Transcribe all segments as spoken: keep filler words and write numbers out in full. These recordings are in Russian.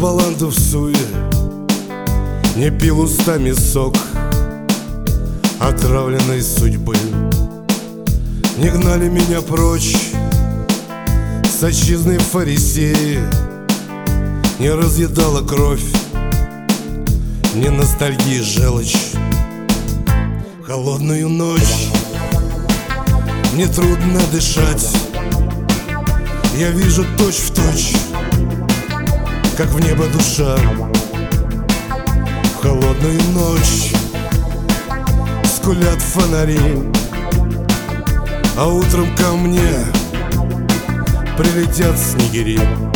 баланду в суе, не пил устами сок отравленной судьбы. Не гнали меня прочь с отчизны фарисеи, не разъедала кровь, не ностальгии желчь. В холодную ночь мне трудно дышать, я вижу точь в точь, как в небо душа. В холодную ночь скулят фонари, а утром ко мне прилетят снегири.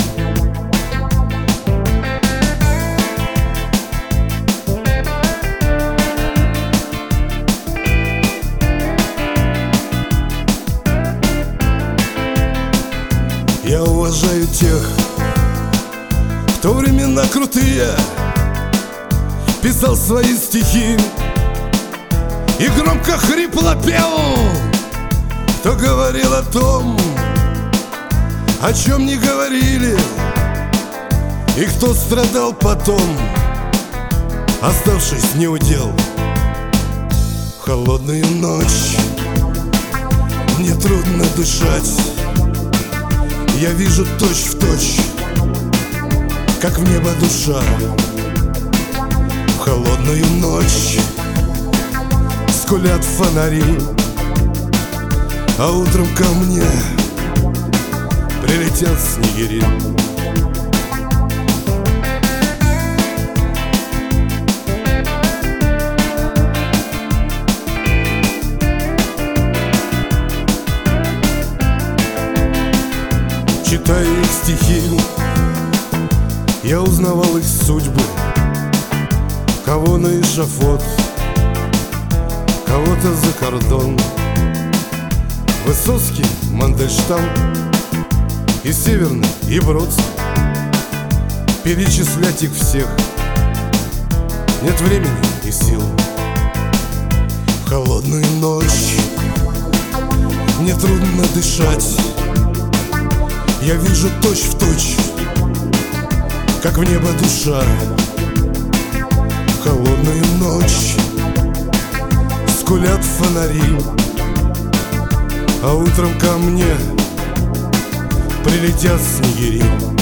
Я уважаю тех, кто времена крутые писал свои стихи и громко хрипло пел, кто говорил о том, о чем не говорили, и кто страдал потом, оставшись неудел. В холодную ночь мне трудно дышать, я вижу точь в точь, как в небо душа. В холодную ночь скулят фонари, а утром ко мне прилетят снегири. Читая их стихи, я узнавал их судьбы. Кого на эшафот, кого-то за кордон. Высоцкий, Мандельштам, и Северный, и Бродский. Перечислять их всех нет времени и сил. В холодную ночь мне трудно дышать, я вижу точь в точь, как в небо душа. В холодную ночь скулят фонари, а утром ко мне прилетят снегири.